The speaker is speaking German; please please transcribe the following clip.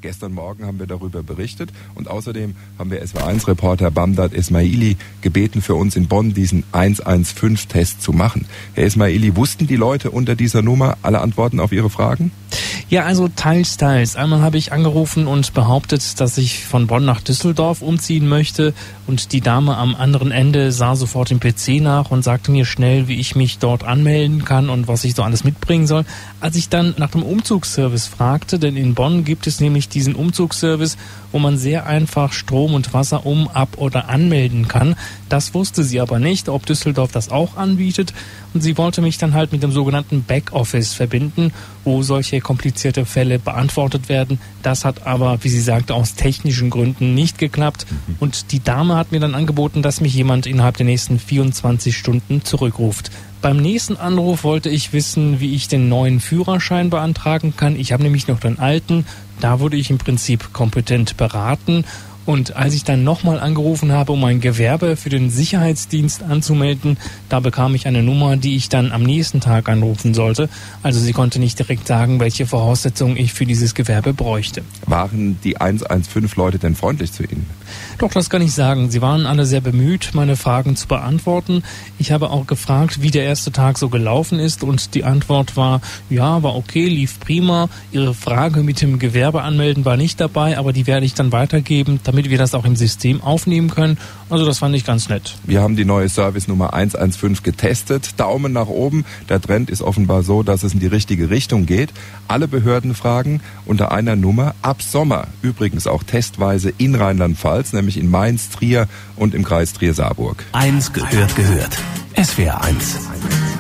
Gestern Morgen haben wir darüber berichtet und außerdem haben wir SW1-Reporter Bamdad Esmaili gebeten, für uns in Bonn diesen 115-Test zu machen. Herr Esmaili, wussten die Leute unter dieser Nummer alle Antworten auf ihre Fragen? Ja, also teils, teils. Einmal habe ich angerufen und behauptet, dass ich von Bonn nach Düsseldorf umziehen möchte und die Dame am anderen Ende sah sofort im PC nach und sagte mir schnell, wie ich mich dort anmelden kann und was ich so alles mitbringen soll. Als ich dann nach dem Umzugsservice fragte, denn in Bonn gibt es nämlich diesen Umzugsservice, wo man sehr einfach Strom und Wasser ab- oder anmelden kann. Das wusste sie aber nicht, ob Düsseldorf das auch anbietet. Und sie wollte mich dann halt mit dem sogenannten Backoffice verbinden, wo solche komplizierte Fälle beantwortet werden. Das hat aber, wie sie sagte, aus technischen Gründen nicht geklappt. Und die Dame hat mir dann angeboten, dass mich jemand innerhalb der nächsten 24 Stunden zurückruft. Beim nächsten Anruf wollte ich wissen, wie ich den neuen Führerschein beantragen kann. Ich habe nämlich noch den alten. Da wurde ich im Prinzip kompetent beraten. Und als ich dann nochmal angerufen habe, um ein Gewerbe für den Sicherheitsdienst anzumelden, da bekam ich eine Nummer, die ich dann am nächsten Tag anrufen sollte. Also sie konnte nicht direkt sagen, welche Voraussetzungen ich für dieses Gewerbe bräuchte. Waren die 115-Leute denn freundlich zu Ihnen? Doch, das kann ich sagen. Sie waren alle sehr bemüht, meine Fragen zu beantworten. Ich habe auch gefragt, wie der erste Tag so gelaufen ist und die Antwort war, ja, war okay, lief prima. Ihre Frage mit dem Gewerbe anmelden war nicht dabei, aber die werde ich dann weitergeben, damit wir das auch im System aufnehmen können. Also das fand ich ganz nett. Wir haben die neue Service Nummer 115 getestet. Daumen nach oben. Der Trend ist offenbar so, dass es in die richtige Richtung geht. Alle Behördenfragen unter einer Nummer ab Sommer. Übrigens auch testweise in Rheinland-Pfalz, nämlich in Mainz, Trier und im Kreis Trier-Saarburg. 1 gehört. SWR 1.